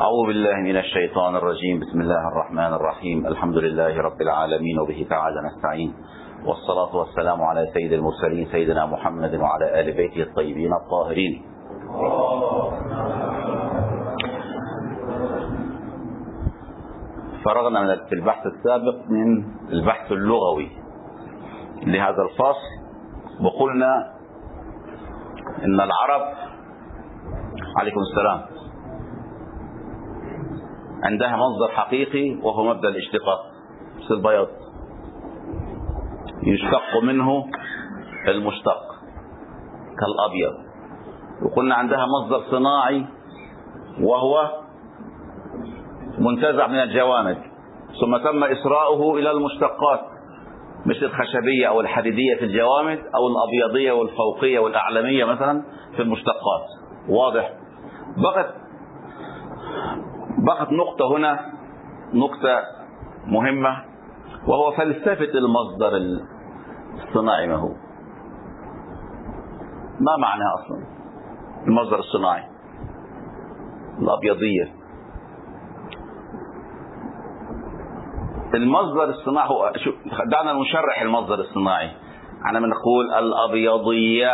أعوذ بالله من الشيطان الرجيم. بسم الله الرحمن الرحيم. الحمد لله رب العالمين وبه تعالى نستعين، والصلاة والسلام على سيد المرسلين سيدنا محمد وعلى آل بيته الطيبين الطاهرين. فرغنا في البحث السابق من البحث اللغوي لهذا الفصل، وقلنا إن العرب عليكم السلام عندها مصدر حقيقي وهو مبدأ الاشتقاق، مثل البياض يشتق منه المشتق كالأبيض. وقلنا عندها مصدر صناعي وهو منتزع من الجوامد ثم تم إسراؤه إلى المشتقات، مثل الخشبية أو الحديدية في الجوامد، أو الأبيضية والفوقية والأعلمية مثلا في المشتقات. واضح؟ بقت نقطة هنا، نقطة مهمة، وهو فلسفة المصدر الصناعي. ما هو؟ ما معناه أصلا المصدر الصناعي؟ الأبيضية. المصدر الصناعي هو دعنا نشرح المصدر الصناعي. أنا بنقول الأبيضية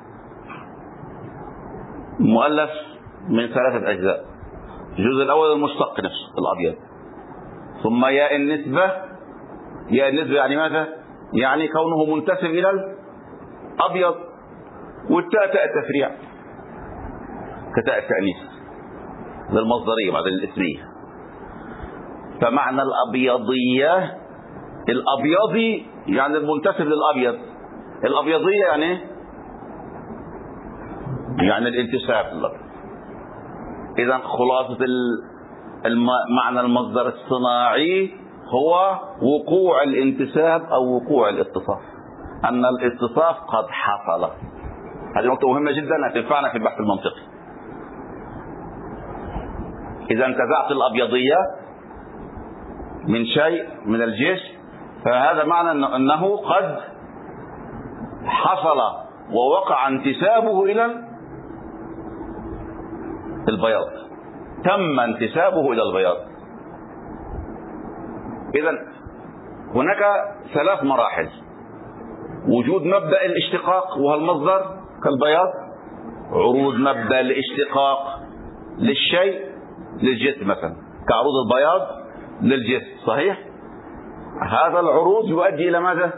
مؤلف من 3 أجزاء. الجزء الأول المشتق نفسه الأبيض، ثم ياء النسبة. ياء النسبة يعني ماذا؟ يعني كونه منتسب إلى الأبيض، والتاء تاء التفريع كتاء التأنيث للمصدرية بعد الاسمية. فمعنى الأبيضية، الأبيضي يعني المنتسب للأبيض، الأبيضية يعني الانتساب للأبيض. إذا خلاصة معنى المصدر الصناعي هو وقوع الانتساب أو وقوع الاتصاف، أن الاتصاف قد حصل. هذه نقطة مهمة جدا هتنفعنا في البحث المنطقي. إذا انتزعت الأبيضية من شيء من الجسم، فهذا معنى أنه قد حصل ووقع انتسابه إلى البياض، تم انتسابه إلى البياض. إذا هناك 3 مراحل: وجود مبدأ الاشتقاق وهو المصدر كالبياض، عروض مبدأ الاشتقاق للشيء للجسم مثلا كعروض البياض للجسم، صحيح؟ هذا العروض يؤدي إلى ماذا؟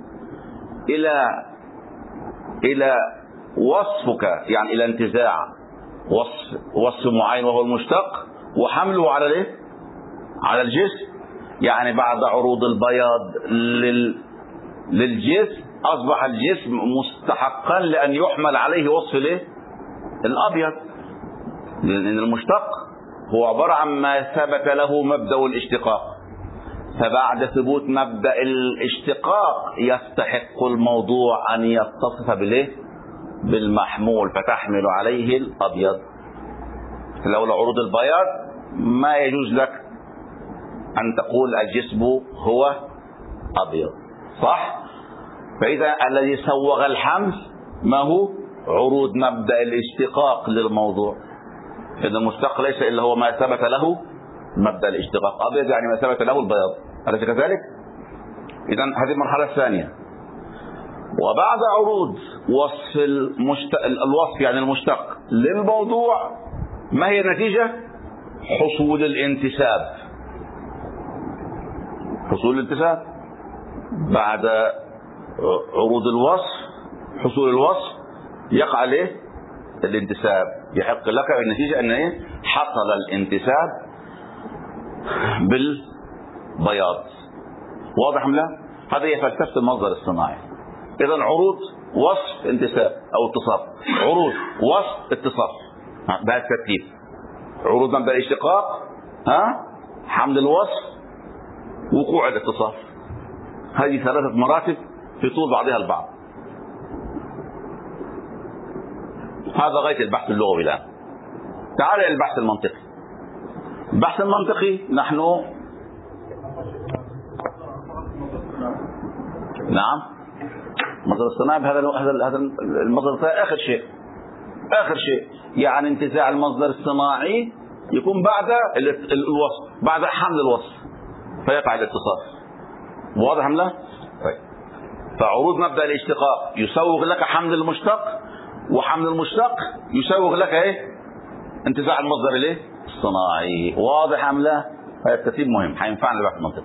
إلى وصفك، يعني إلى انتزاع وصف معين وهو المشتق، وحمله على الجسم. يعني بعد عروض البياض للجسم أصبح الجسم مستحقا لأن يحمل عليه وصف الأبيض، لأن المشتق هو عبارة عن ما ثبت له مبدأ الاشتقاق. فبعد ثبوت مبدأ الاشتقاق يستحق الموضوع أن يتصف بالمحمول، فتحمل عليه الأبيض. لولا عروض البياض ما يجوز لك أن تقول الجسم هو أبيض، صح؟ فإذا الذي سوغ الحمل ما هو؟ عروض مبدأ الاشتقاق للموضوع. إذا المشتق ليس إلا هو ما ثبت له مبدأ الاشتقاق. أبيض يعني ما ثبت له البياض، أليس كذلك؟ إذا هذه المرحلة الثانية. وبعد عروض وصف الوصف يعني المشتق للموضوع، ما هي النتيجة؟ حصول الانتساب. حصول الانتساب بعد عروض الوصف، حصول الوصف يقع عليه الانتساب، يحق لك النتيجة أن حصل الانتساب بالبياض. واضح أم لا؟ هذه هي فلسفة المصدر الصناعي. إذا عروض وصف انتساب أو اتصاف، عروض وصف اتصاف، بهذا الترتيب. عروض مبدأ الاشتقاق، حمل الوصف، وقوع الاتصاف. هذه 3 مراتب في طول بعضها البعض. هذا غاية البحث اللغوي الآن. تعال إلى البحث المنطقي. البحث المنطقي نحن نعم المصدر الصناعي هذا المصدر الصناعي آخر شيء يعني انتزاع المصدر الصناعي يكون بعد الوصف، بعد حمل الوصف فيقع الاتصال. واضح أم لا؟ طيب. فعروض مبدأ الاشتقاق يسوغ لك حمل المشتق، وحمل المشتق يسوغ لك ايه؟ انتزاع المصدر الايه؟ الصناعي. واضح أم لا؟ هذا الترتيب مهم، هينفعنا بقى في المنطق.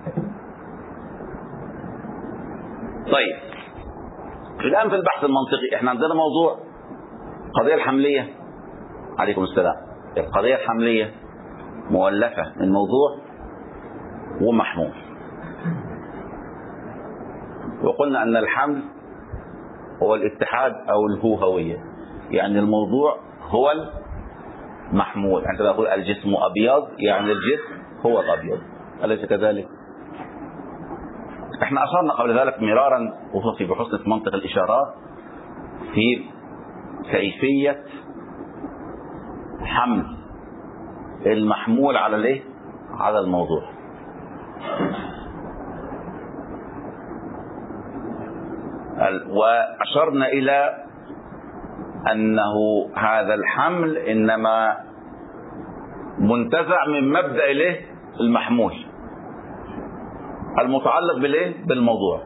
طيب الآن في البحث المنطقي احنا عندنا موضوع القضية الحملية. عليكم السلام. القضية الحملية مؤلفة من موضوع ومحمول، وقلنا أن الحمل هو الاتحاد أو الهوهوية، يعني الموضوع هو المحمول. عندما أقول الجسم أبيض يعني الجسم هو الأبيض، أليس كذلك؟ احنا أشرنا قبل ذلك مرارا وفي بحسن في منطق الإشارات في كيفية حمل المحمول على الايه؟ على الموضوع. وأشرنا إلى أنه هذا الحمل إنما منتزع من مبدأ الايه؟ المحمول المتعلق بالايه؟ بالموضوع.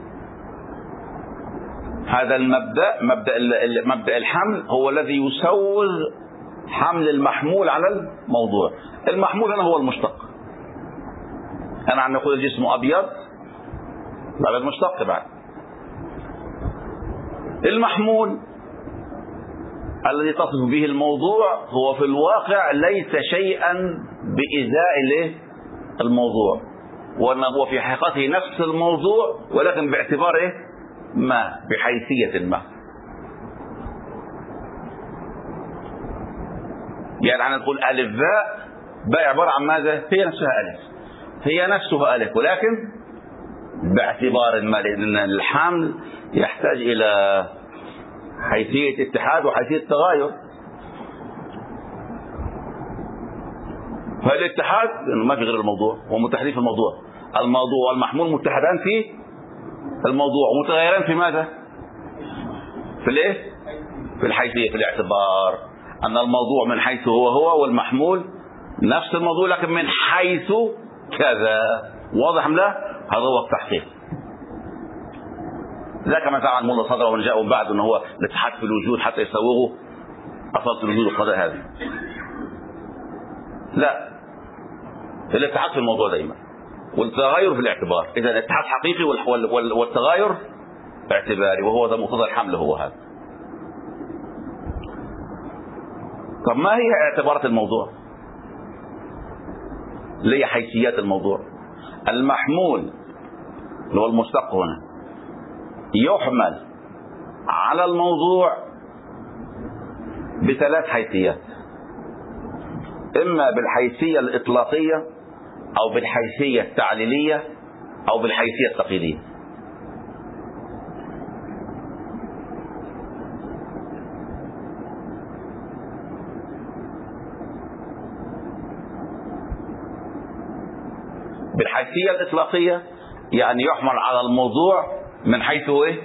هذا المبدأ مبدأ الحمل هو الذي يسوغ حمل المحمول على الموضوع. المحمول هنا هو المشتق. أنا عم نقول الجسم أبيض، الأبيض مشتق بعد. المحمول الذي تصف به الموضوع هو في الواقع ليس شيئا بإزاء الموضوع، وأنه هو في حقيقته نفس الموضوع ولكن باعتبار ايه؟ ما، بحيثية ما. يعني أنا نقول ألف باء، باء عبارة عن ماذا؟ هي نفسها ألف، هي نفسها ألف ولكن باعتبار ما، لأن الحمل يحتاج إلى حيثية اتحاد وحيثية تغاير. فالاتحاد ما في غير الموضوع ومتحدين في الموضوع. الموضوع والمحمول متحدان في الموضوع ومتغيران في ماذا؟ في الايه؟ في الحيثية، في الاعتبار أن الموضوع من حيث هو والمحمول نفس الموضوع لكن من حيث كذا. واضح أم لا؟ هذا هو التحقيق. ذاك ما زعم المولى صدره ومن جاءه بعد أنه هو الاتحاد في الوجود حتى يسوغوا أصالة الوجود القضاء هذه. لا، الاتحاد في الموضوع دائما والتغير في الاعتبار. إذا الاتحاد حقيقي والتغير اعتباري، وهو ده مقتضى الحمل هو هذا. طب ما هي اعتبارات الموضوع؟ ليه حيثيات الموضوع؟ المحمول اللي هو المشتق هنا يحمل على الموضوع بثلاث حيثيات، إما بالحيثية الإطلاقية أو بالحيثية التعليلية أو بالحيثية التقييدية. بالحيثية الإطلاقية يعني يحمل على الموضوع من حيث إيه؟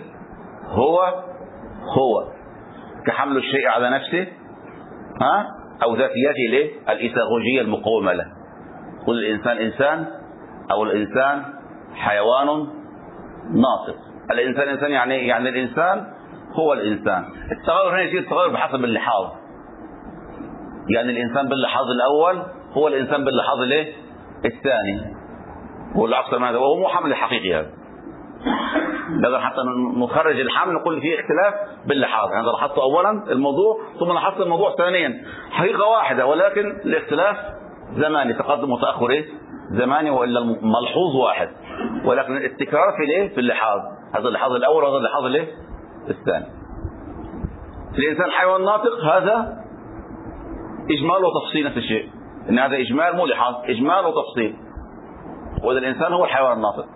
هو كحمل الشيء على نفسه، أو ذاتياته ليه؟ الإيثاغوجية المقومة له. قل الإنسان إنسان، أو الإنسان حيوان ناطق. الإنسان إنسان يعني الإنسان هو الإنسان. التغير هنا يصير التغير بحسب اللحاظ، يعني الإنسان باللحاظ الأول هو الإنسان باللحاظ الثاني، والعكس من هذا، وهو مو حمل الحقيقي هذا. لازم حتى نخرج الحمل نقول فيه اختلاف باللحاظ. يعني لاحظت اولا الموضوع ثم لاحظت الموضوع ثانيا، حقيقه واحده ولكن الاختلاف زماني، تقدم وتاخر ايه؟ زماني، والا الملحوظ واحد ولكن التكرار في اللحاظ. هذا اللحاظ الاول وهذا اللحاظ الثاني. الانسان حيوان ناطق، هذا اجمال وتفصيل نفس الشيء، ان هذا اجمال مو لحاظ، اجمال وتفصيل. وهذا الانسان هو الحيوان الناطق.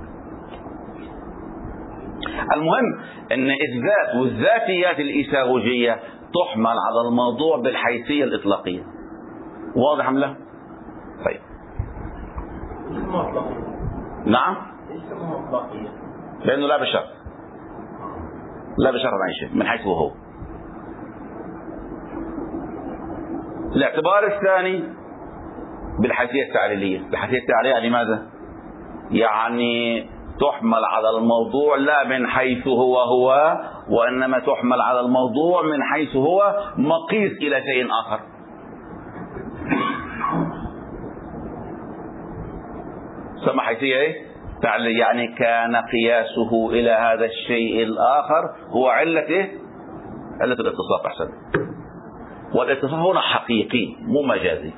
المهم ان الذات والذاتيات الايثاغوجيه تحمل على الموضوع بالحيثيه الاطلاقيه. واضح ام لا؟ طيب. نعم؟ لانه لا بشرط، لا بشرط عن شيء من حيث هو. الاعتبار الثاني بالحيثية التعليلية. الحيثية التعليلية لماذا؟ يعني تحمل على الموضوع لا من حيث هو وإنما تحمل على الموضوع من حيث هو مقيس إلى شيء آخر. سمى حيثية ايه؟ تعليل، يعني كان قياسه إلى هذا الشيء الآخر هو علة ايه؟ علة الاتصاف. أحسن. والاتصاف هنا حقيقي مو مجازي،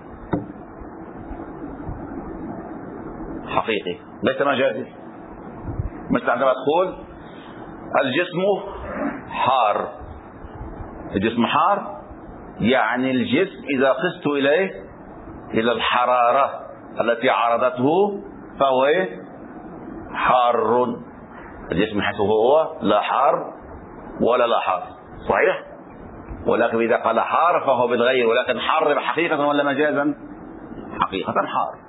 حقيقي ليس مجازي. مثل عندما تقول الجسم حار، الجسم حار يعني الجسم إذا قست إليه إلى الحرارة التي عرضته فهو حار. الجسم حيث هو لا حار ولا لا حار، صحيح؟ ولكن إذا قال حار فهو بالغير، ولكن حار حقيقة ولا مجازا؟ حقيقة حار.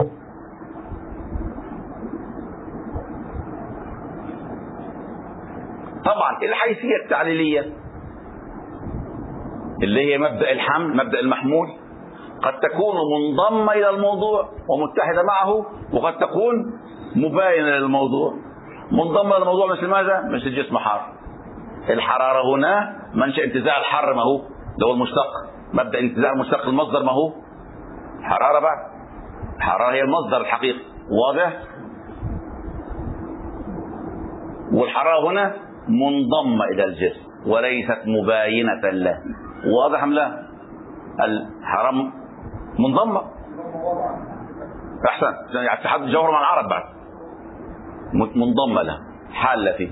طبعا الحيثية التعليلية اللي هي مبدأ الحمل، مبدأ المحمول، قد تكون منضمة إلى الموضوع ومتحدة معه، وقد تكون مباينة للموضوع. منضمة للموضوع مثل ماذا؟ مثل الجسم حار. الحرارة هنا منشأ انتزاع الحر، ما هو ده هو المشتق، مبدأ انتزاع المشتق المصدر ما هو حرارة. بعد الحرارة هي المصدر الحقيقي، واضح؟ والحرارة هنا منضمة إلى الجسم وليست مباينة له، واضح أم لا؟ الحرام منضمة. أحسن، يعني اتحاد الجوهر مع العرب بعد منضمة له، حالة فيه،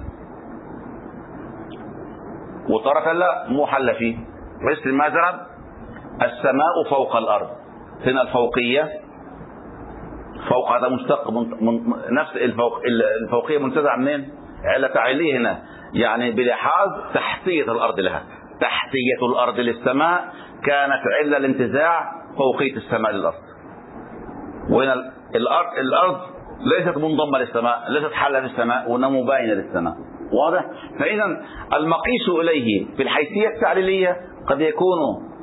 وترة لا مو حل فيه. مثل مثلا السماء فوق الأرض، هنا الفوقية فوق هذا مشتق نفس الفوقية منتزع منين؟ علة تعليلية هنا، يعني بلحاظ تحتية الأرض لها. تحتية الأرض للسماء كانت علة الانتزاع فوقية السماء للأرض. وهنا الأرض ليست منضمة للسماء، ليست حالة للسماء وإنها مباينة للسماء، واضح؟ فإذا المقيس إليه في الحيثية التعليلية قد يكون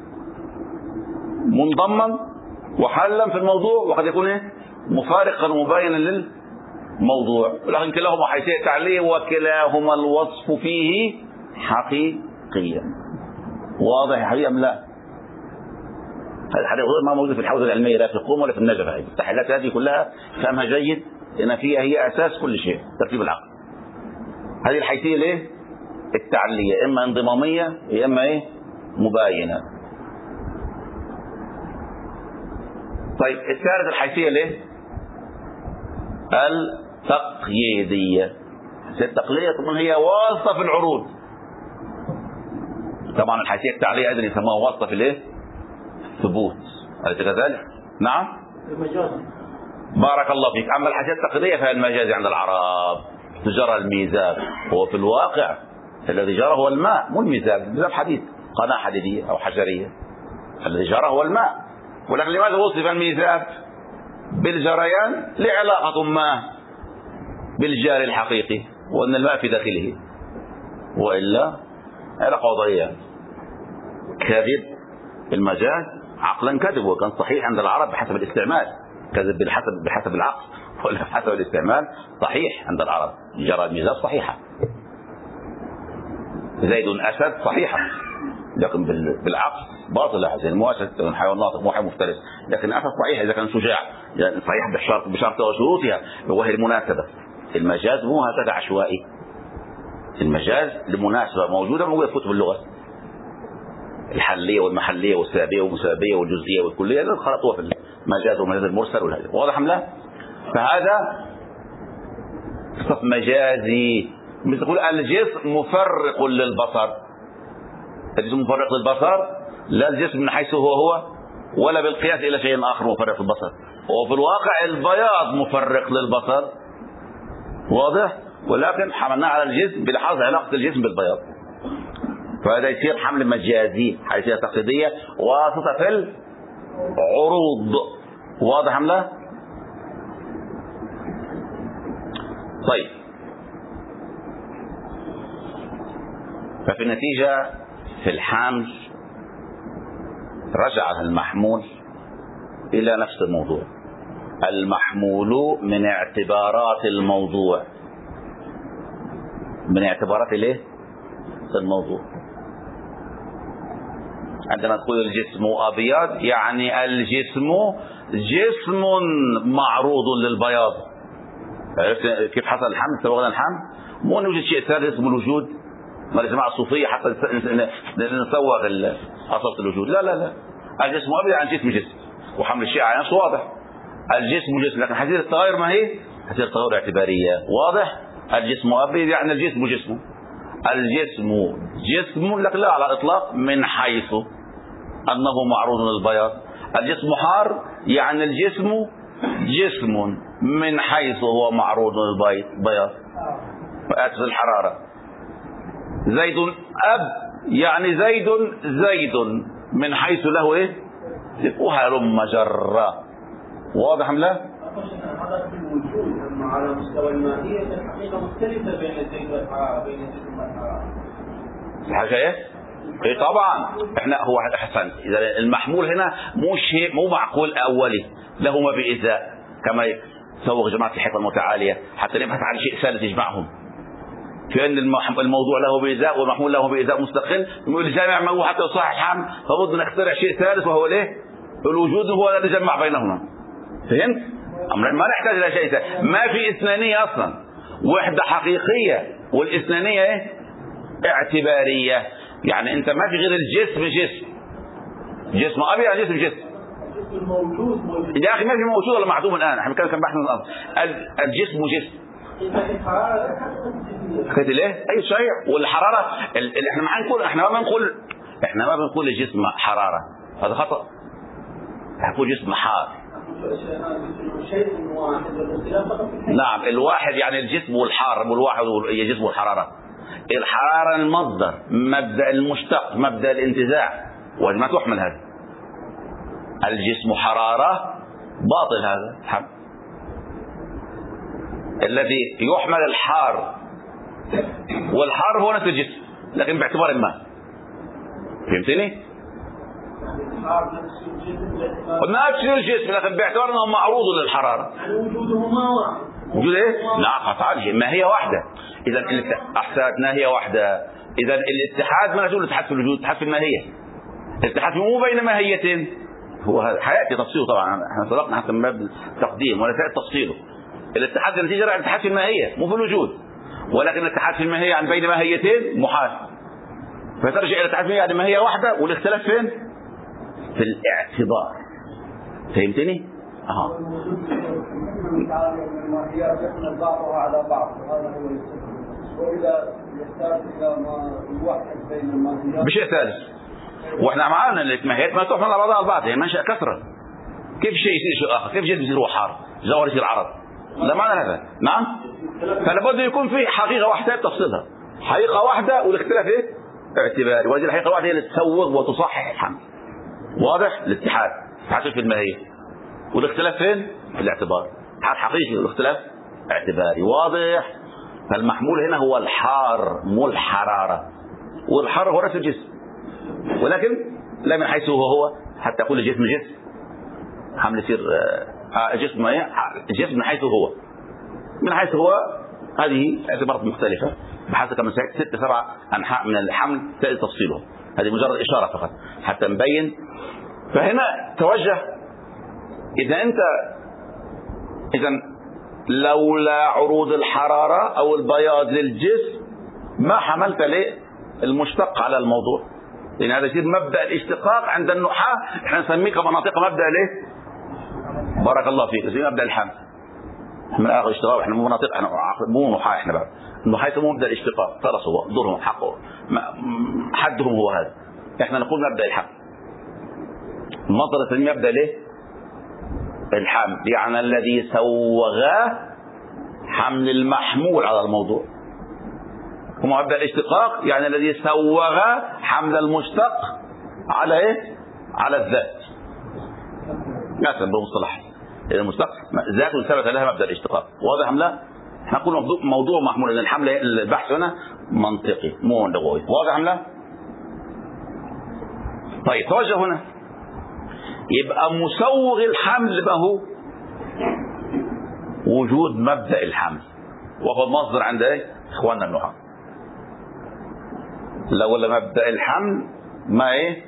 منضما وحلا في الموضوع، وقد يكون مفارقا ومباينا للموضوع، ولكن كلاهما حيثية تعليلية وكلاهما الوصف فيه حقيقيا. واضح يا حبيبي أم لا؟ هذا الحديث ما موجود في الحوزة العلمية لا في القوم ولا في النجف. التحليلات هذه كلها فهمها جيد، لأن فيها هي أساس كل شيء، ترتيب العقل. هذه الحيثية ليه؟ التعليلية، إما انضمامية إما مباينة. طيب الثالث الحيثية ليه؟ التقييدية. التقييدية طبعا هي واسطة في العروض. طبعا الحيثية التعليلية أيضا يسموها واسطة في الثبوت، أليس كذلك؟ نعم؟ المجاز. بارك الله فيك. أما الحيثية التقييدية فهي المجاز عند العرب. جرى الميزاب، هو في الواقع الذي جرى هو الماء، مو الميزاب. الميزاب حديد، قناة حديدية أو حجرية، الذي جرى هو الماء. ولكن لماذا وصف الميزاب بالجريان؟ لعلاقة ما بالجاري الحقيقي، وأن الماء في داخله، وإلا علاقة وضعية. كذب المجاز عقلا كذب، وكان صحيح عند العرب بحسب الاستعمال. كذب بحسب العقل ولا بحسب الاستعمال صحيح عند العرب. جرى الميزاب صحيحة، زيد أسد صحيحة، لكن بالعقل باطلة. زي المؤسد من حيوان ناطق مو حيوان مفترس، لكن أسد صحيح إذا كان شجاع، يعني صحيح بشرط وشروطها وهي المناسبة. المجاز مو هكذا عشوائي، المجاز لمناسبة موجودة في كتب اللغة، الحلية والمحلية والسابية والمسابية والجزئية والكلية خلطوها في المجاز والمجاز المرسل والهذا، واضح أم لا؟ فهذا صف مجازي. مثل تقول الجسم مفرق للبصر، الجسم مفرق للبصر لا الجسم من حيث هو ولا بالقياس إلى شيء آخر مفرق للبصر. وفي الواقع البياض مفرق للبصر، واضح؟ ولكن حملناه على الجسم بلحاظ علاقة الجسم بالبياض، فهذا يصير حمل مجازي، حيثية تقليدية واسطة في العروض. واضح أم لا؟ طيب، ففي النتيجة في الحمل رجع المحمول إلى نفس الموضوع. المحمول من اعتبارات الموضوع، من اعتبارات الايه؟ الموضوع. عندما تقول الجسم أبيض يعني الجسم جسم معروض للبياض. عرفت كيف حصل الحمل؟ سبقنا الحمل، مو نوجد شيء ثالث اسمه الوجود، ما الجماعة الصوفية حتى نسوغ أصل الوجود. لا لا لا، الجسم أبيض يعني جسم جسم، وحمل الشيء على نفسه واضح. الجسم جسم، لكن حديث التغير ما هي؟ حديث التغير اعتبارية. واضح؟ الجسم أبيض يعني الجسم جسم، الجسم جسم لك لا على الإطلاق من حيث أنه معروض للبياض. الجسم حار يعني الجسم جسم من حيث هو معروض للبياض. وآسف الحرارة. زيد أب يعني زيد زيد من حيث له إيه؟ وهلم جرا. واضح أم لا؟ هذا في الوجود، أما على مستوى الماهية الحقيقة مختلفة بين الزيت والحرارة، بين الجسم والحرارة. الحاجة إيه؟ إيه طبعا. إحنا هو أحسن، إذا المحمول هنا مو شيء، مو معقول أولي له ما بإزاء كما سوق جماعة الحكمة المتعالية حتى نبحث عن شيء ثالث يجمعهم. في أن الموضوع له بإزاء والمحمول له بإزاء مستقل، يقول الجامع ما هو حتى يصحح الحمل، فبد نخترع شيء ثالث وهو ليه؟ الوجود هو الذي جمع بينهما. فهمت؟ ما نحتاج إلى شيء ثاني. ما في إثنانية أصلا، وحدة حقيقية، والإثنانية إيه؟ اعتبارية. يعني أنت ما في غير الجسم جسم، جسم أبي يعني جسم جسم. يا أخي ما في موجود ولا معدوم الآن، احنا كان بحثنا الجسم جسم. حكيت ليه؟ أي صحيح. والحرارة احنا ما بنقول الجسم حرارة، هذا خطأ. نقول جسم حار. نعم، الواحد يعني الجسم والحار، والواحد الجسم والحرارة. الحرارة المصدر، مبدأ المشتق، مبدأ الانتزاع، وما تحمل هذا. الجسم حرارة باطل هذا حمل. الذي يحمل الحار، والحار هو نفس الجسم لكن باعتبار ما. فهمتني؟ نفس الجسم لكن باعتبار انه معروض للحرارة. وجودهما واحد. وجود ايه؟ لا قطعا ما هي واحدة. اذا احسنتنا هي واحدة. اذا الاتحاد ما نقول الاتحاد في الوجود، الاتحاد في الماهية. الاتحاد مو بين ماهيتين، هو هذا حياتي تفصيله طبعا، احنا سبقنا حتى من باب التقديم ولا سائل تفصيله. الاتحاد النتيجة عن الاتحاد في الماهية مو في الوجود، ولكن الاتحاد في الماهية عن بين ماهيتين محال. فترجع الى الاتحاد في يعني ماهية واحدة، والاختلاف فين؟ في الاعتبار. فهمتني؟ على بعض، وهذا هو وإذا يحتاج إلى ما يوحد بين الماهيات بشيء ثالث. واحنا معانا الماهيات ما تحمل على بعضها البعض، هي منشأ كثرة. كيف شيء يصير شيء آخر؟ كيف شيء يصير هو حار؟ جوهر يصير عرض؟ لا معنى هذا. نعم؟ فلا بد يكون في حقيقة واحدة تفصلها، حقيقة واحدة والاختلاف ايه؟ اعتباري. وهذه الحقيقة الواحدة هي اللي تسوغ وتصحح الحمل. واضح؟ الاتحاد حاصل في الماهية، والاختلاف فين؟ في الاعتبار. اتحاد حقيقي والاختلاف اعتباري. واضح؟ فالمحمول هنا هو الحار مو الحرارة، والحار هو نفس الجسم، ولكن لا من حيث هو حتى يقول الجسم جسم حمل يصير جسم ايه؟ الجسم من حيث هو، من حيث هو هذه اعتبارات مختلفة بحسب كما سيأتي 6 7 أنحاء من الحمل سيأتي تفصيله. هذه مجرد إشارة فقط حتى نبين. فهنا توجه، إذا لولا عروض الحرارة أو البياض للجسم ما حملت ليه المشتق على الموضوع، لأن هذا يصير مبدأ الاشتقاق عند النحاة. احنا نسميه كمناطق مبدأ ليه؟ بارك الله فيك، يصير مبدأ الحمل. من آخر اشتقاق، احنا مو مناطق، احنا مو نحاة، احنا بقى النحاة يسموه مبدأ الاشتقاق، خلاص هو دورهم حقه حدهم هو هذا. احنا نقول مبدأ الحمل. المنطقة تسميه مبدأ ليه؟ الحمل، يعني الذي سوغ حمل المحمول على الموضوع. ومبدأ الاشتقاق يعني الذي سوغ حمل المشتق على ايه؟ على الذات. مثلا بمصطلح المشتق ذات ثبت لها مبدأ الاشتقاق. واضح ام لا؟ احنا نقول موضوع محمول، ان الحمل البحث هنا منطقي مو لغوي. واضح ام لا؟ طيب توجه هنا يبقى مسوغ الحمل ما هو وجود مبدأ الحمل، وهو المصدر عند ايه اخواننا النحاة. لولا مبدأ الحمل ما ايه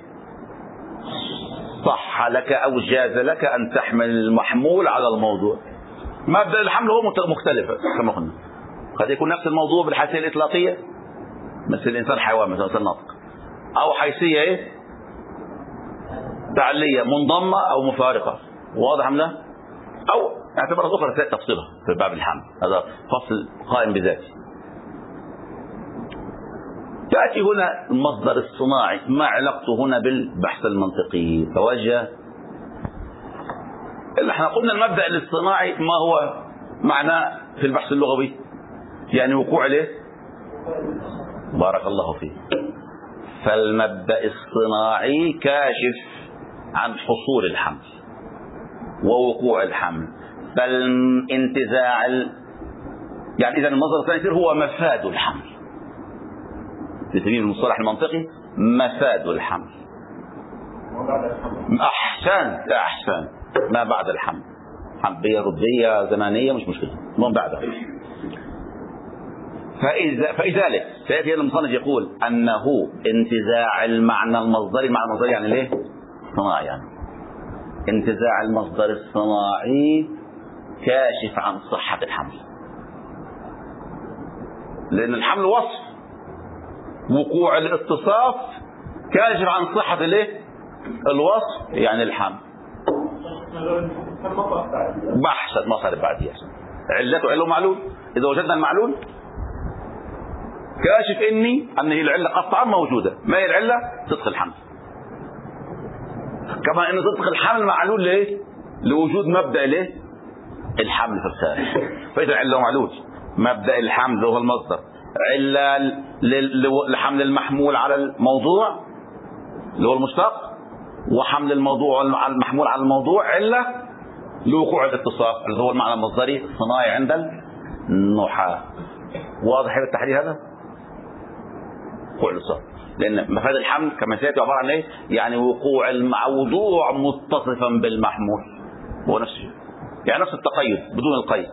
صح لك او جاز لك ان تحمل المحمول على الموضوع. مبدأ الحمل هو مختلف كما قلنا، قد يكون نفس الموضوع بالحيثية الإطلاقية مثل الإنسان حيوان مثل النطق، أو حيثية ايه تعلية منضمة أو مفارقة، واضح أم لا؟ أو اعتبارات أخرى سيأتي تفصيلها في باب الحمل، هذا فصل قائم بذاته. تأتي هنا المصدر الصناعي، ما علاقته هنا بالبحث المنطقي؟ توجه اللي احنا قلنا المبدأ الاصطناعي ما هو معناه في البحث اللغوي؟ يعني وقوع له، بارك الله فيك. فالمبدأ الصناعي كاشف عن حصول الحمل ووقوع الحمل، فالانتزاع يعني إذا المصدر الثاني هو مفاد الحمل، بسبيل المصطلح المنطقي مفاد الحمل. أحسن ما بعد الحمل، حملية ردية زمانية مش مشكلة، من بعدها. فلذلك سيأتي المصنف يقول أنه انتزاع المعنى المصدري، المعنى المصدري يعني ليه؟ صناعي، يعني انتزاع المصدر الصناعي كاشف عن صحة الحمل، لأن الحمل وصف، وقوع الاتصاف كاشف عن صحة الايه؟ الوصف، يعني الحمل. بحث مصدر بعديها علته علة معلول، إذا وجدنا المعلول كاشف أن هي العلة قطعا موجودة. ما هي العلة؟ صدق الحمل. كما أن صدق الحمل معلول ليه؟ لوجود مبدأ ليه؟ الحمل في الخارج. فإذا علة معلول، مبدأ الحمل هو المصدر، علة لحمل المحمول على الموضوع اللي هو المشتق، وحمل الموضوع المحمول على الموضوع علة لوقوع الاتصاف اللي هو المعنى المصدري الصناعي عند النحاة. واضح التحديد هذا؟ وقوع الاتصاف، لأن مفاد الحمل كما سيأتي عبارة عن ايه؟ يعني وقوع الموضوع متصفا بالمحمول، هو نفسه، يعني نفس التقيد بدون القيد.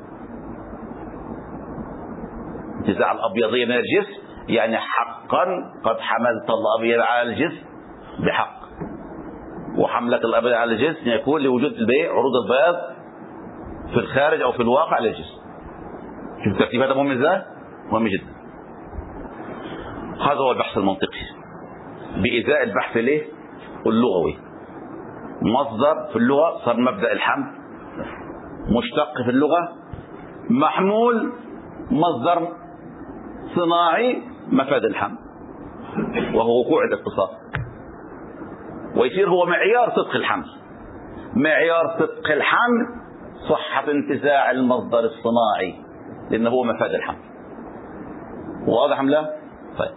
انتزاع الأبيضية من الجسم، يعني حقا قد حملت الأبيض على الجسم بحق، وحملة الأبيض على الجسم يكون لوجود عروض البياض في الخارج أو في الواقع للجسم. شوف الترتيب هذا مهم ازاي؟ مهم جدا. هذا هو البحث المنطقي بإزاء البحث ليه؟ اللغوي. مصدر في اللغة صار مبدأ الحمل، مشتق في اللغة، محمول مصدر صناعي مفاد الحمل وهو وقوع الاتصال، ويصير هو معيار صدق الحمل. معيار صدق الحمل صحة انتزاع المصدر الصناعي، لأنه هو مفاد الحمل. واضح أم لا؟ طيب،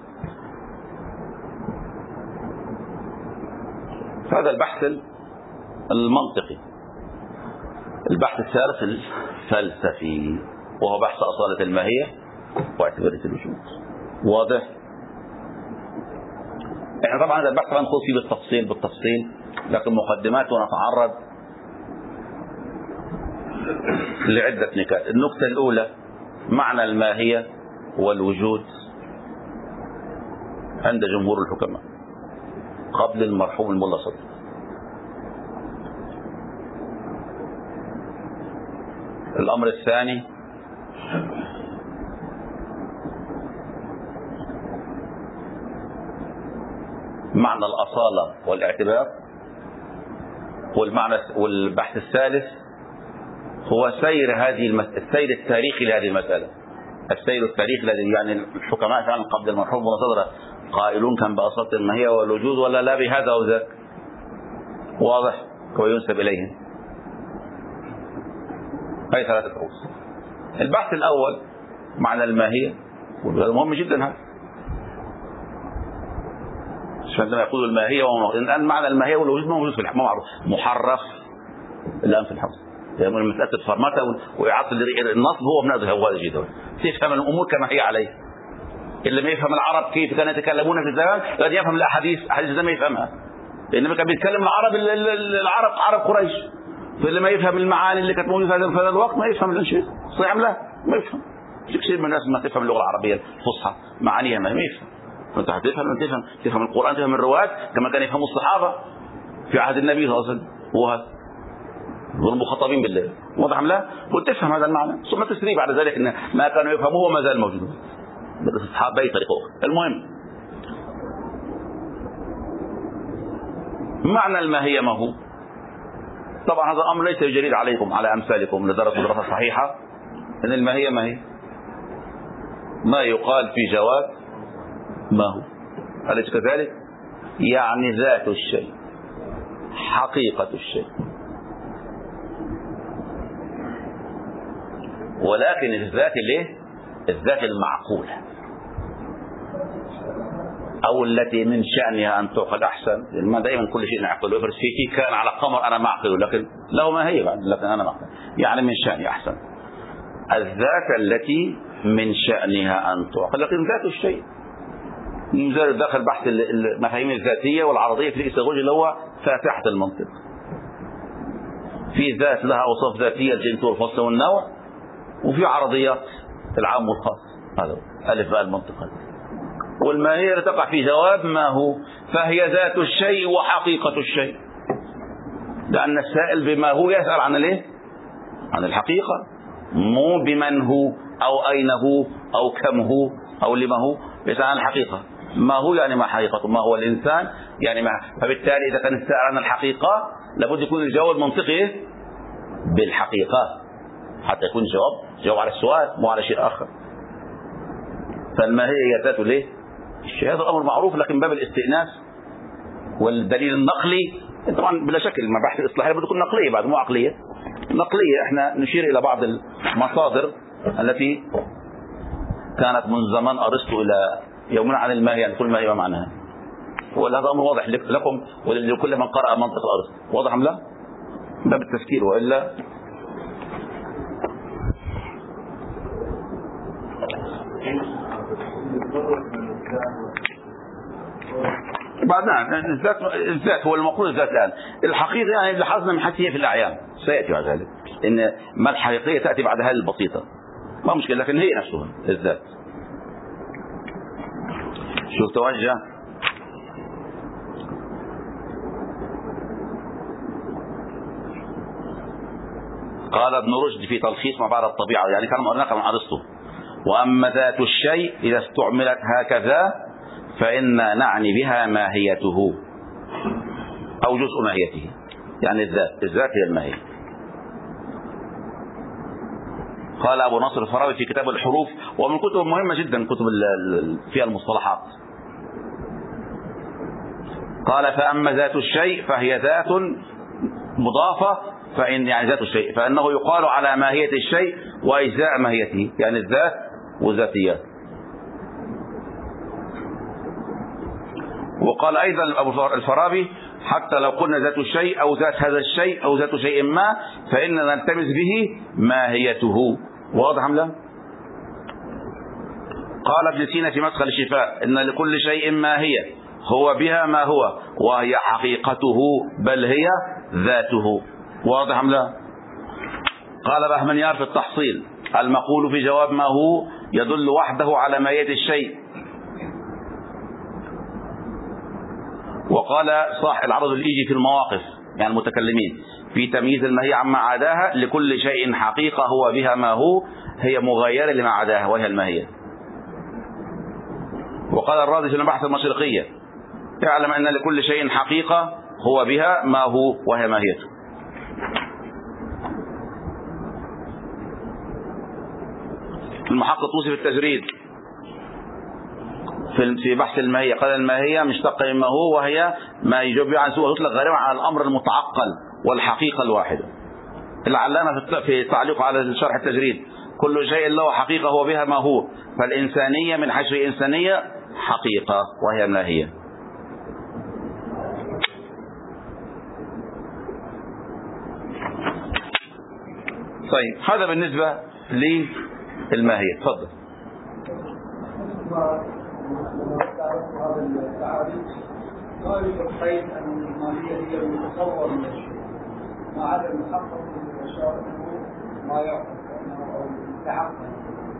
هذا البحث المنطقي. البحث الثالث الفلسفي، وهو بحث أصالة الماهية واعتبارية الوجود. واضح؟ احنا طبعا هذا البحث هنخوض فيه بالتفصيل، لكن مقدمات ونتعرض لعدة نكات. النقطة الأولى معنى الماهية والوجود عند جمهور الحكماء قبل المرحوم الملا صدر. الأمر الثاني معنى الأصالة والاعتبار، والبحث الثالث هو سير السير التاريخي لهذه المسألة. السير التاريخي الذي يعني الحكماء فعلا قبل المرحوم الملا صدر قائلون كان بأصالة الماهية والوجود ولا لا بهذا أو ذاك. واضح؟ وينسب إليهم. هذه ثلاثة رؤوس. البحث الأول معنى الماهية، وهذا مهم جدا. هذا عندما يقول الماهية الآن معنى الماهية والوجود ما موجود في الحكم، معروف محرف الآن في الحكم. يعني مسألة الفرمتة وإعادة النصب هو من هذا جدا. تفهم الأمور كما هي عليه. اللي ما يفهم العرب كيف كانوا يتكلمون في الزمان لن يفهم الأحاديث، أحاديث ما يفهمها. لأنه كان بيتكلم العرب عرب قريش، فاللي ما يفهم المعاني اللي كانت موجودة في هذا الوقت ما يفهم الشيء صحيح لا ما يفهم. كثير من الناس ما تفهم اللغة العربية الفصحى معانيها ما يفهم. فأنت تفهم القرآن، تفهم الروايات كما كان يفهم الصحابة في عهد النبي صلى الله عليه وسلم، وهذا والمخاطبين بالله واضح لا، وتفهم هذا المعنى ثم تسري بعد ذلك ان ما كانوا يفهموه ما زال موجود الاصحاب باي طريقه اخرى. المهم معنى الماهية ما هو؟ طبعا هذا الامر ليس جديد عليكم على امثالكم لدرجه دراسه صحيحه ان الماهية ما هي؟ ما يقال في جواب ما هو، أليس كذلك؟ يعني ذات الشيء، حقيقة الشيء. ولكن الذات الايه؟ الذات المعقولة او التي من شأنها ان تعقل احسن، ما دائما كل شيء نعقله. افرض في كان على قمر انا معقله لكن له ما هي بعد، لكن انا معقل يعني من شأني احسن. الذات التي من شأنها ان تعقل، لكن ذات الشيء داخل بحث المفاهيم الذاتية والعرضية في الإيثولوجيا اللي هو فاتحة المنطق. في ذات لها اوصاف ذاتية الجنس والفصل والنوع، وفي عرضيات العام والخاص، هذا ألف بقى المنطق هذا. والماهية تقع في جواب ما هو، فهي ذات الشيء وحقيقة الشيء، لأن السائل بما هو يسأل عن الايه؟ عن الحقيقة، مو بمن هو أو أين هو أو كم هو أو لما هو، يسأل عن الحقيقة. ما هو يعني ما حقيقته، ما هو الإنسان يعني ما. فبالتالي إذا كان السائل عن الحقيقة لابد يكون الجواب المنطقي بالحقيقة حتى يكون جواب على السؤال مو على شيء آخر. فالماهية هي ذات ليه؟ الشيء. هذا الأمر معروف، لكن باب الاستئناس والدليل النقلي طبعا بلا شك المباحث الإصلاحية بده تكون نقلية بعد مو عقلية. نقلية احنا نشير إلى بعض المصادر التي كانت من زمان أرسطو إلى يومنا عن الماهية، يعني كل ما هي معناها. وهذا أمر واضح لكم ولكل من قرأ منطق أرسطو، واضح أم لا؟ باب التفكير، وإلا بعدنا الذات هو المقول الذات. الآن الحقيقة يعني لاحظنا من حتى هي في الأعيان سيأتي بعد ذلك إن ما الحقيقية تأتي بعد هذه البسيطة ما مشكلة، لكن هي نفسها الذات. شوف توجه قال ابن رشد في تلخيص ما بعد الطبيعة، يعني كان قرناها من أرسطو: وأما ذات الشيء إذا استعملت هكذا فإن نعني بها ماهيته أو جزء ماهيته، يعني الذات هي الماهية. قال أبو نصر الفارابي في كتاب الحروف، ومن كتب مهمة جدا كتب فيها المصطلحات، قال: فأما ذات الشيء فهي ذات مضافة، فإن يعني ذات الشيء فإنه يقال على ماهية الشيء وأجزاء ماهيته، يعني الذات والذاتيات. وقال أيضا أبو الفارابي: حتى لو قلنا ذات الشيء أو ذات هذا الشيء أو ذات شيء ما فإننا نلتمس به ماهيته. واضح أم لا؟ قال ابن سينا في مدخل الشفاء: إن لكل شيء ماهية هو بها ما هو وهي حقيقته بل هي ذاته. واضح أم لا؟ قال بهمنيار في التحصيل: المقول في جواب ما هو يدل وحده على ماهية الشيء. وقال صاحب العرض الإيجي في المواقف يعني المتكلمين في تمييز الماهية عما عداها: لكل شيء حقيقة هو بها ما هو هي مغايرة لما عداها وهي الماهية. وقال الرازي في المباحث المشرقية: اعلم أن لكل شيء حقيقة هو بها ما هو وهي ماهيته. المحقق توصي في التجريد في بحث الماهية قال: الماهية مشتقة مما هو وهي ما يجوب عن سوء يطلق غالبا على الأمر المتعقل والحقيقة الواحدة. العلامة في تعليقه على شرح التجريد: كل شيء له حقيقة هو بها ما هو، فالإنسانية من حيث الإنسانية حقيقة وهي ماهية. طيب هذا بالنسبة للماهية. تفضل. ذلك القيد أن الماهية هي المتصور من الشيء ما عدا المحقق من الأشياء أنه ما يعقل أو يتحقق.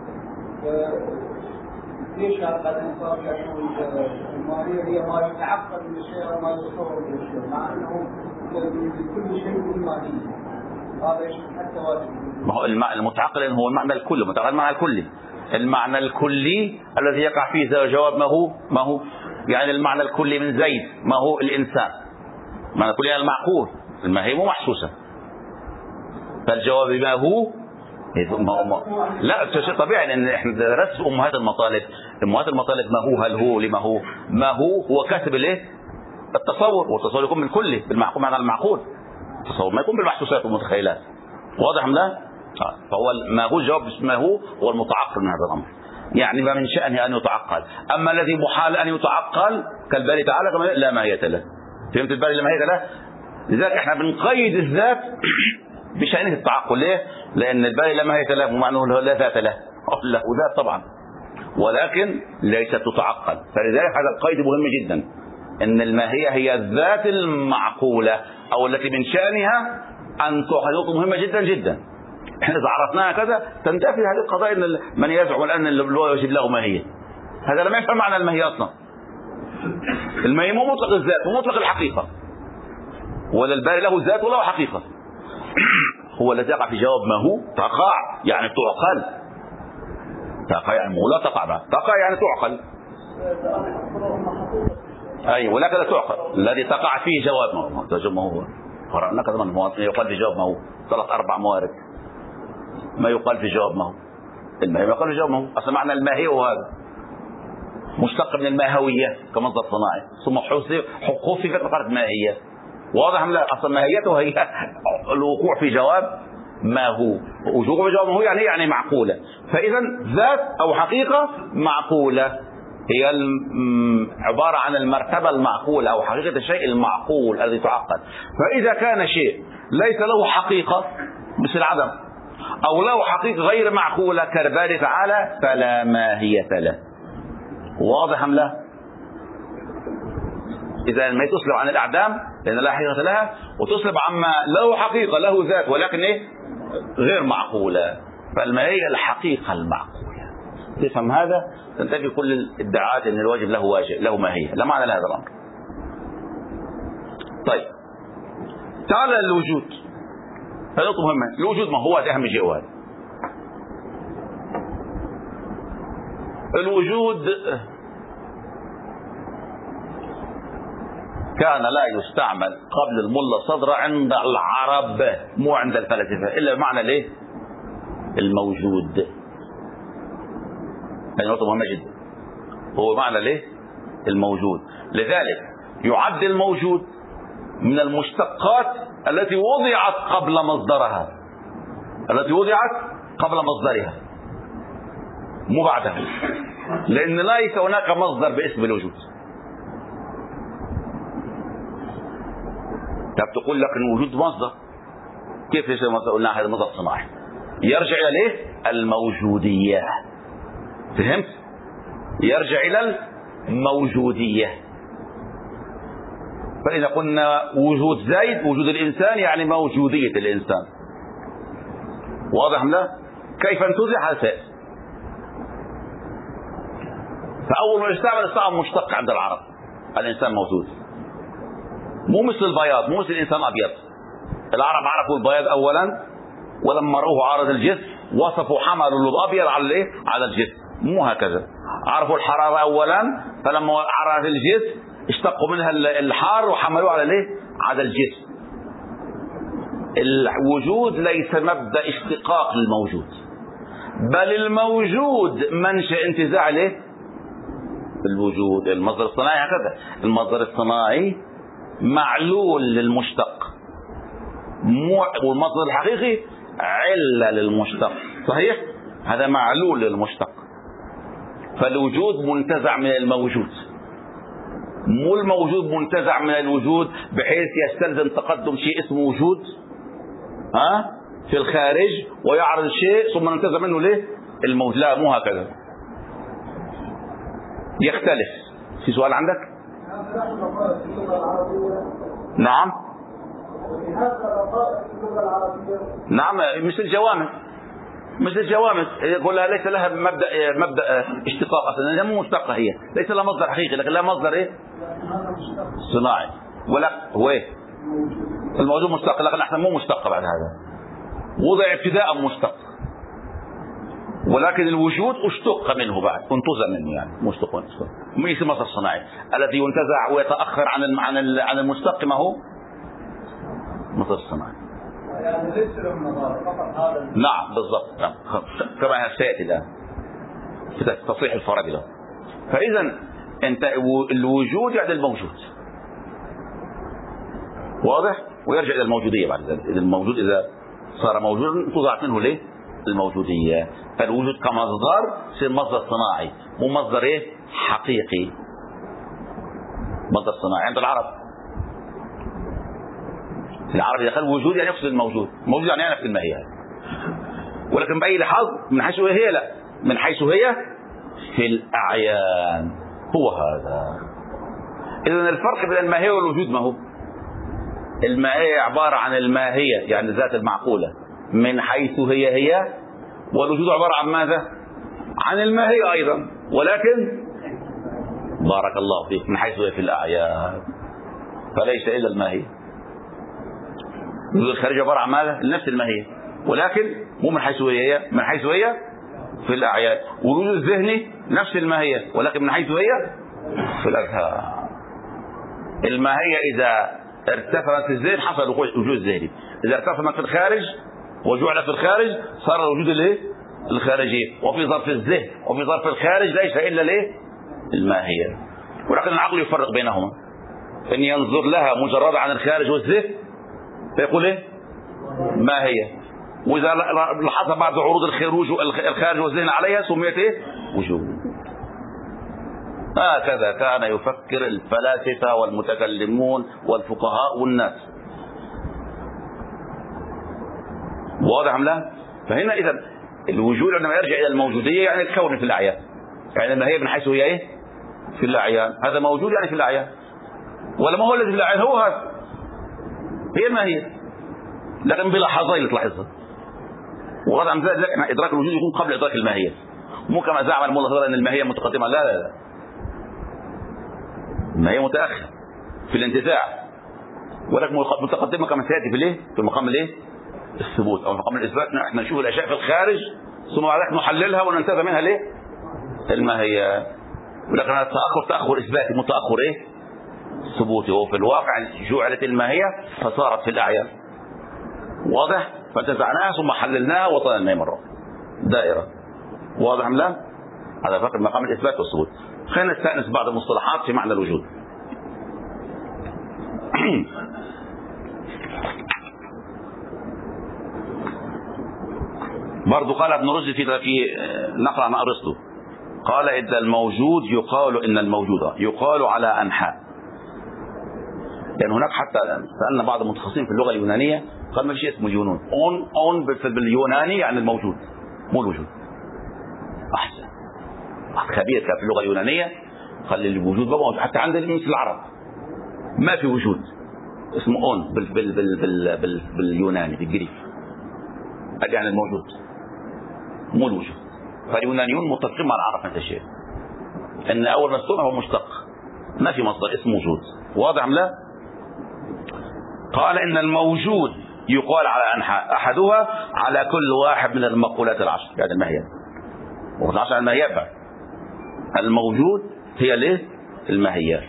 ليش قد انصار أنه الماهية هي ما يتعقد من الشيء وما يتصور من الشيء مع أنه كل شيء بالماهية؟ هذا يشمل حتى واجب. ما هو المتعقل هو المعنى الكلي، المتعقل المعنى الكلي، المعنى الكلي الذي يقع فيه جواب ما هو يعني المعنى الكلي من زيد ما هو الإنسان، المعنى الكلي المعقول، الماهية مو محسوسة، فالجواب ما هو لا شيء طبيعي لأن احنا درس أمهات المطالب. أمهات المطالب ما هو، هل هو، لما هو، ما هو كسب الايه؟ التصور، والتصور يكون من كله بالمعقول معنى المعقول، التصور ما يكون بالمحسوسات والمتخيلات. واضح ام لا؟ فهو ما هو الجواب ما هو المتعقل من هذا الامر، يعني ما من شأنه ان يتعقل. اما الذي محال ان يتعقل كالباري تعالى كما لا ماهية له. فهمت الباري لا ماهية له؟ لذلك احنا بنقيد الذات بشأنه التعقل. ليه؟ لان الباري لا ماهية له ومعنى لا ذات له، له ذات طبعا ولكن ليست تتعقل. فلذلك هذا القيد مهم جدا، ان الماهية هي الذات المعقولة او التي من شأنها ان تحقق مهمة جدا جدا. احنا اذا عرفناها كذا تنتفي هذه القضايا. ان من يزعم الان اللي هو يجب له ماهية، هذا لم يفهم معنى الماهية اصلا. الماهية مو مطلق الذات ومطلق الحقيقة، ولا الباري له ذات ولا حقيقة. هو الذي يقع في جواب ما هو تقع يعني تعقل، تقع يعني لا تقع بها، تقع يعني تعقل. اي ولكن لا تعقل. الذي تقع فيه جواب ما هو قرأنا كذا ما يقال في جواب ما هو 3-4 موارد ما يقال في جواب ما هو. الماهية ما يقال في جواب ما هو. اصلا معنى الماهية وهذا مشتق من الماهوية كمصدر صناعي، ثم حقوقي فقط ماهية. واضح ام لا؟ اصلا ماهيته هي الوقوع في جواب ما هو، وقوع في جواب ما هو يعني معقولة. فاذا ذات او حقيقة معقولة هي عبارة عن المرتبة المعقولة أو حقيقة الشيء المعقول الذي تعقل. فإذا كان شيء ليس له حقيقة مثل العدم، أو له حقيقة غير معقولة كالباري تعالى، فلا ماهية له. واضح أم لا؟ إذا ما تسلب عن الأعدام لأن لا حقيقة لها، وتسلب عما له حقيقة له ذات ولكن غير معقولة، فالماهية الحقيقة المعقولة. تفهم هذا تنتفي كل الادعاءات ان الواجب له ماهية. لا معنى لهذا الامر. طيب تعال الوجود، هذا نقطة مهمة. الوجود ما هو اهم شيء هذا. الوجود كان لا يستعمل قبل الملا صدر عند العرب مو عند الفلاسفة الا بمعنى الايه؟ الموجود. هذه نقطة مهمة جدا. هو معنى ليه؟ الموجود. لذلك يعد الموجود من المشتقات التي وضعت قبل مصدرها، التي وضعت قبل مصدرها مو بعدها، لأن ليس هناك مصدر باسم الوجود. طب تقول لك ان الوجود مصدر، كيف ليس مصدر؟ قلنا هذا مصدر صناعي يرجع الى ايه؟ الموجودية. فهمت؟ يرجع الى الموجودية. فإذا قلنا وجود زيد وجود الإنسان يعني موجودية الإنسان. واضح ام لا؟ كيف انتزع هذا؟ فأول ما استعمل مشتق عند العرب. الإنسان موجود، مو مثل البياض، مو مثل الإنسان أبيض. العرب عرفوا البياض أولا، ولما روه عارض الجسم وصفوا حملوا الأبيض على الجسم. مو هكذا. عرفوا الحرارة أولا، فلما عرض الجسم اشتقوا منها الحار وحملوه على الجسم. الوجود ليس مبدأ اشتقاق للموجود، بل الموجود منشأ انتزاع الوجود. المصدر الصناعي هكذا، المصدر الصناعي معلول للمشتق، والمصدر الحقيقي علة للمشتق. صحيح؟ هذا معلول للمشتق. فالوجود منتزع من الموجود، مو الموجود منتزع من الوجود بحيث يستلزم تقدم شيء اسمه وجود في الخارج ويعرض الشيء ثم ننتزع منه الموجود. لا، مو هكذا، يختلف. في سؤال عندك؟ نعم نعم مثل الجوامع، مثل الجوامع يقول لها ليس لها مبدأ اشتقاق اصلا، هي مو مشتقه، هي ليس لها مصدر حقيقي لكن لها مصدر ايه صناعي. ولا هو ايه الموجود مشتق، لكن احنا مو مشتق بعد هذا، وضع ابتداء مشتق، ولكن الوجود اشتق منه بعد، انتزع منه يعني مشتق ليس مصدر صناعي. الذي ينتزع ويتأخر عن المشتق ما هو مصدر صناعي. يعني ليس له مصدر فقط هذا. نعم بالضبط، نعم. كما سيأتي الآن في تصحيح الفارابي له. فإذا انت الوجود يعني الموجود، واضح؟ ويرجع إلى الموجودية بعد ذلك. الموجود إذا صار موجودا تضاعف منه ليه الموجودية. فالوجود كمصدر يصير مصدر صناعي مو مصدر ايه حقيقي، مصدر صناعي. عند العرب إذا قال وجود يعني يقصد الموجود، موجود يعني نفس الماهية، ولكن بأي لحظ من حيث هي لا، من حيث هي في الأعيان. هو هذا. إذن الفرق بين الماهية والوجود ما هو؟ الماهية عبارة عن الماهية يعني الذات المعقولة من حيث هي، والوجود عبارة عن ماذا؟ عن الماهية أيضا، ولكن بارك الله فيك من حيث هي في الأعيان، فليس إلا الماهية. الوجود الخارجي عبارة عن ماذا؟ نفس الماهية، ولكن مو من حيث هي، من حيث هي في الأعيان. والوجود الذهني نفس الماهية، ولكن من حيث هي في الأذهان. الماهية إذا ارتفعت في الذهن حصل وجود ذهني، إذا ارتفعت في الخارج وجعل في الخارج صار الوجود الايه الخارجي. وفي ظرف الذهن وفي ظرف الخارج ليس إلا الايه الماهية. ولكن العقل يفرق بينهما، إن ينظر لها مجرد عن الخارج والذهن فيقول ايه ماهية، وإذا لاحظ بعد عروض الخارج والذهن عليها سميت ايه وجود. هكذا كان يفكر الفلاسفة والمتكلمون والفقهاء والناس. واضح أم لا؟ فهنا إذا الوجود عندما يرجع إلى الموجودية يعني الكون في الأعيان، يعني الماهية من حيث هي إيه في الأعيان، هذا موجود يعني في الأعيان، ولا ما هو الذي في الأعيان هو هذا، هي الماهية لكن بلحظين تلاحظها. وهذا عن ذلك إدراك الوجود يكون قبل إدراك الماهية، مو كما زعم المعتزلة أن الماهية متقدمة. لا، الماهية متأخر في الانتزاع، ولكن متقدمة كما سيأتي في الايه في مقام الايه الثبوت او مقام الاثبات. احنا نشوف الاشياء في الخارج ثم بعد ذلك نحللها وننتزع منها ليه الماهية. ولكن هذا تأخر اثباتي متأخر ايه ثبوتي، وفي الواقع جعلت الماهية فصارت في الأعيان. واضح؟ فانتزعناها ثم حللناها وطلعنا مرة دائرة. واضح ام لا؟ هذا فرق مقام الاثبات والثبوت. خلينا نستأنس بعض المصطلحات في معنى الوجود. برضو قال ابن رشد في نقل عن أرسطو، قال إن الموجود إن الموجود يقال على أنحاء. لأن هناك حتى سألنا بعض المتخصصين في اللغة اليونانية قال ما في شيء اسمه جنون. أون باليوناني يعني الموجود مو الوجود. أحسن خبير كان في اللغة اليونانية قال لي الوجود بابا حتى عند مثل العرب ما في وجود اسمه اون باليوناني بالجريك، هذا يعني الموجود مو الوجود. فاليونانيون متفقين مع العرب هذا الشيء، ان اول ما استوى هو مشتق ما في مصدر اسمه وجود. واضح ام لا؟ قال ان الموجود يقال على انحاء، احدها على كل واحد من المقولات العشر، يعني الماهيات والعشر الماهيات بعد. الموجود هي ليه الماهيات.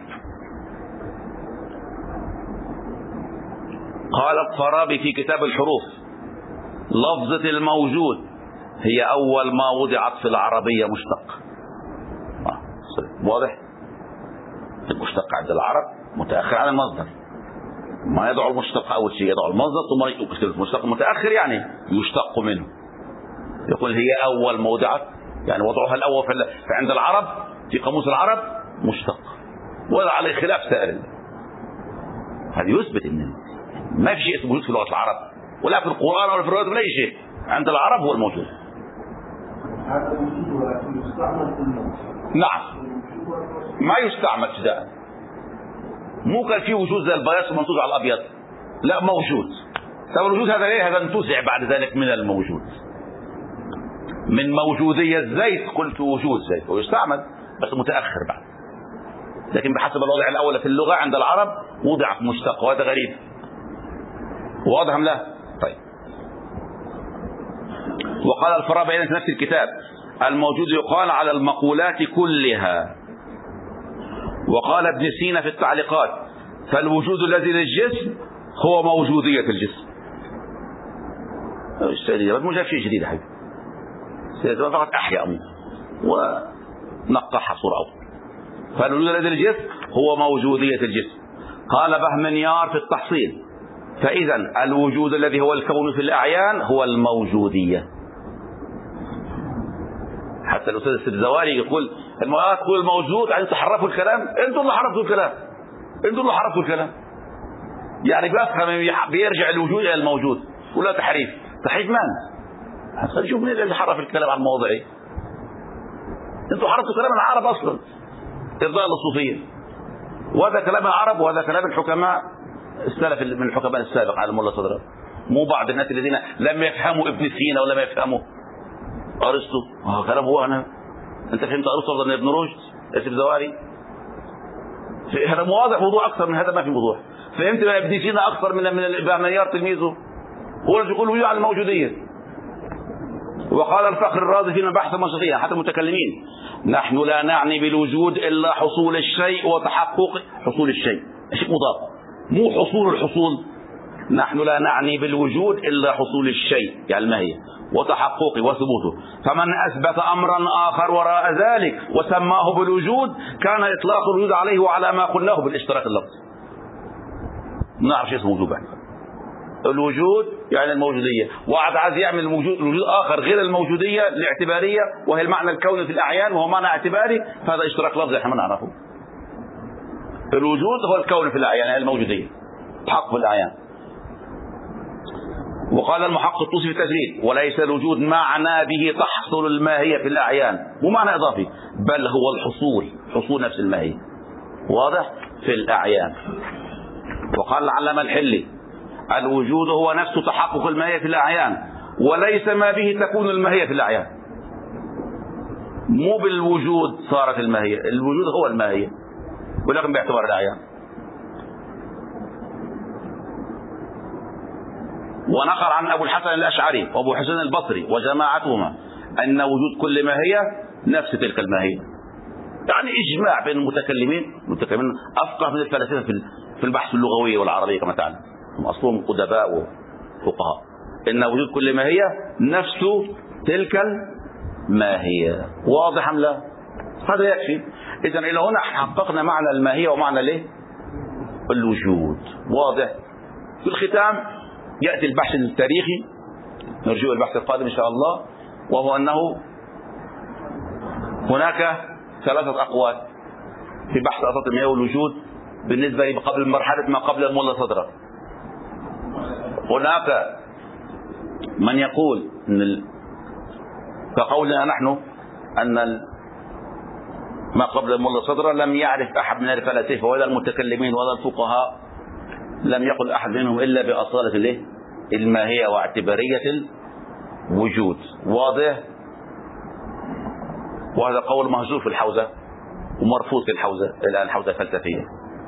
قال الفارابي في كتاب الحروف لفظة الموجود هي أول ما وضعت في العربية مشتق. واضح؟ المشتق عند العرب متأخر عن المصدر، ما يضع المشتق أول شيء يضع المصدر ثم يكتب المشتق متأخر يعني يشتق منه. يقول هي أول ما وضعت يعني وضعها الأول فعند العرب في قاموس العرب مشتق، ولا عليه خلاف سائر. هذا يثبت ان ما في شيء اسمه موجود في لغة العرب ولا في القرآن ولا في الروايات ولا أي شيء. عند العرب هو الموجود. هذا موجود ولكن يستعمل في النص. نعم ما يستعمل ابتداء، مو كان في وجود زي البياض منتوج على الابيض، لا موجود. طب الوجود هذا ليه؟ هذا انتزع بعد ذلك من الموجود، من موجودية الزيت قلت وجود زيت ويستعمل بس متأخر بعد، لكن بحسب الوضع الأول في اللغة عند العرب وضع مشتق، وهذا غريب. واضح أم لا؟ طيب. وقال الفارابي في نفس الكتاب: الموجود يقال على المقولات كلها. وقال ابن سينا في التعليقات: فالوجود الذي للجسم هو موجودية الجسم. مو جاب شيء جديد حبيبي، فقط أحيا ونقحها بصورة أخرى. فالوجود الذي للجسم هو موجودية الجسم. قال بهمنيار في التحصيل: فإذا الوجود الذي هو الكون في الأعيان هو الموجودية. حتى الأستاذ السبزواري يقول تقول الموجود يعني تحرفوا الكلام، انتم اللي حرفتوا الكلام، انتم اللي حرفتوا الكلام. يعني بيرجع الوجود إلى الموجود ولا تحريف. تحريف من؟ نشوف مين اللي حرف الكلام عن موضعه. انتم حرفتوا كلام العرب اصلا ارضاء للصوفيه، وهذا كلام العرب وهذا كلام الحكماء السلف من الحكماء السابق على الملا صدر، مو بعض الناس الذين لم يفهموا ابن سينا ولم يفهموا ارسطو. كلام هو انت فهمت ارسطو افضل من ابن رشد يا سبزواري؟ هذا واضح موضوع اكثر من هذا، ما في موضوع. فهمت ابن سينا اكثر من بهمنيار تلميذه، هو اللي يقول وجود على الموجوديه. وقال الفخر الرازي في مباحث المنطقية حتى المتكلمين: نحن لا نعني بالوجود إلا حصول الشيء وتحقق حصول الشيء، شيء مضاف، مو حصول الحصول. نحن لا نعني بالوجود إلا حصول الشيء يعني الماهية وتحققه وثبوته. فمن أثبت أمرا آخر وراء ذلك وسماه بالوجود كان إطلاق الوجود عليه وعلى ما قلناه بالاشتراك اللفظي. ما نعرف شيء اسمه وجود. الوجود يعني الموجودية، وعد عايز يعمل وجود آخر غير الموجودية الاعتبارية وهي المعنى الكوني في الأعيان وهو معنى اعتباري، فهذا اشتراك لفظي احنا ما نعرفه. الوجود هو الكون في الأعيان يعني الموجودية حق في الأعيان. وقال المحقق الطوسي في التجريد: وليس الوجود معنى به تحصل الماهية في الأعيان، مو معنى إضافي، بل هو الحصول، حصول نفس الماهية. واضح؟ في الأعيان. وقال العلامة الحلي: الوجود هو نفس تحقق الماهية في الأعيان وليس ما به تكون الماهية في الأعيان. مو بالوجود صارت الماهية، الوجود هو الماهية ولكن باعتبار الأعيان. ونقل عن أبو الحسن الأشعري وأبو حسين البصري وجماعتهما أن وجود كل ماهية نفس تلك الماهية. يعني إجماع بين المتكلمين أفقه من الفلاسفة في البحث اللغوي والعربية كما تعلم، هم أصلهم أدباء وفقهاء. إن وجود كل ماهية نفس تلك الماهية. واضح أم لا؟ هذا يكفي. إذا إلى هنا حققنا معنى الماهية ومعنى الايه؟ الوجود. واضح؟ في الختام يأتي البحث التاريخي، نرجو البحث القادم إن شاء الله، وهو أنه هناك 3 أقوال في بحث أساطير الماهية والوجود بالنسبة قبل مرحلة ما قبل الملا صدرة. هناك من يقول كقولنا نحن أن ما قبل الملا صدرة لم يعرف أحد من الفلاسفة ولا المتكلمين ولا الفقهاء، لم يقل أحد منهم إلا بأصالة الماهية واعتبارية الوجود. واضح؟ وهذا قول مهجور في الحوزة ومرفوض في الآن الحوزة الفلسفية.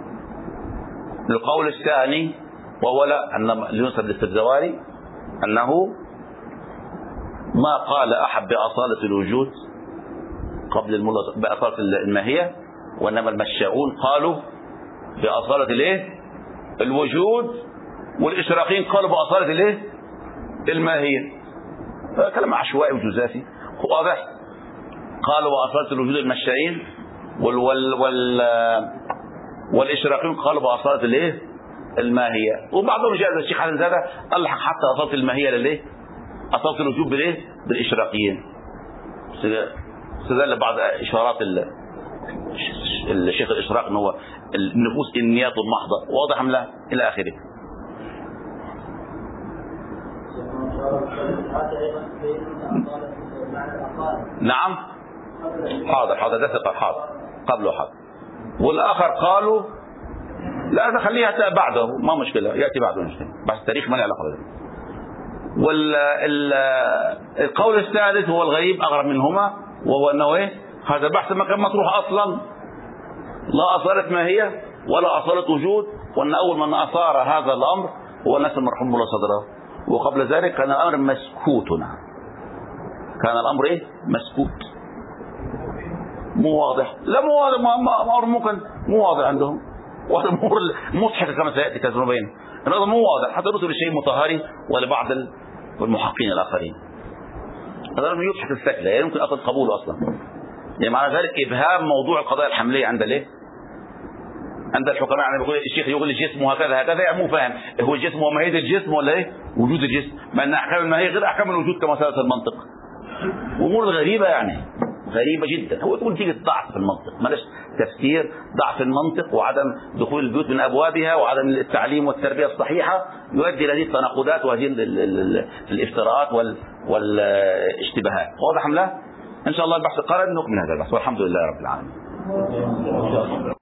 القول الثاني وهو أن ينسب للسبزواري أنه ما قال أحد بأصالة الوجود قبل بأصالة الماهية، وإنما المشاؤون قالوا بأصالة الوجود، والإشراقيين قالوا بأصالة الماهية. كلام عشوائي وجزافي. واضح؟ قالوا بأصالة الوجود المشائين، والإشراقيين قالوا بأصالة الماهية. وبعضهم جاء الشيخ حسن زاده ألحق حتى أصالة الماهية أصالة الوجود بالإشراقيين. استدل بعض إشارات الشيخ الإشراق أنه هو النفوس النيات المحضة. واضح أم لا؟ إلى آخره. نعم حاضر ده ثقة حاضر قبله حاضر. والآخر قالوا لا ده خليها بعده، ما مشكلة، يأتي بعده مشكلة، بس التاريخ ما له علاقة بذلك. والقول الثالث هو الغريب أغرب منهما، وهو أنه إيه؟ هذا بحث ما كان مطروح أصلا، لا أصالة ماهية ولا أصالة وجود، وأن أول من أثار هذا الأمر هو الناس المرحوم الله صدره، وقبل ذلك كان الأمر مسكوت. كان الأمر إيه؟ مسكوت، مو واضح. لا مو واضح، أمر ممكن مو واضح عندهم، وهذا الأمور مضحكة كما سيأتي كذنوبين. الأمر مو واضح حتى نصل لشيء مطهري ولبعض المحققين الآخرين. هذا الأمر يضحك السكلة، يعني يمكن أصل قبوله أصلا. يعني معنى ذلك إبهام موضوع القضايا الحملية عند ليه؟ عند الحكماء. يعني بيقول الشيخ يقول الجسم وهكذا هكذا، يعني مو فاهم هو الجسم هو ماهية الجسم ولا إيه؟ وجود الجسم، مع أن أحكام الماهية غير أحكام الوجود كما سألت المنطق. أمور غريبة يعني غريبة جدا. هو تقول نتيجة ضعف في المنطق، مالش تفسير، ضعف المنطق وعدم دخول البيوت من أبوابها وعدم التعليم والتربية الصحيحة يؤدي إلى هذه التناقضات وهذه الافتراءات والاشتباهات. واضح أم لا؟ إن شاء الله البحث قرر نكمل هذا البحث، والحمد لله رب العالمين.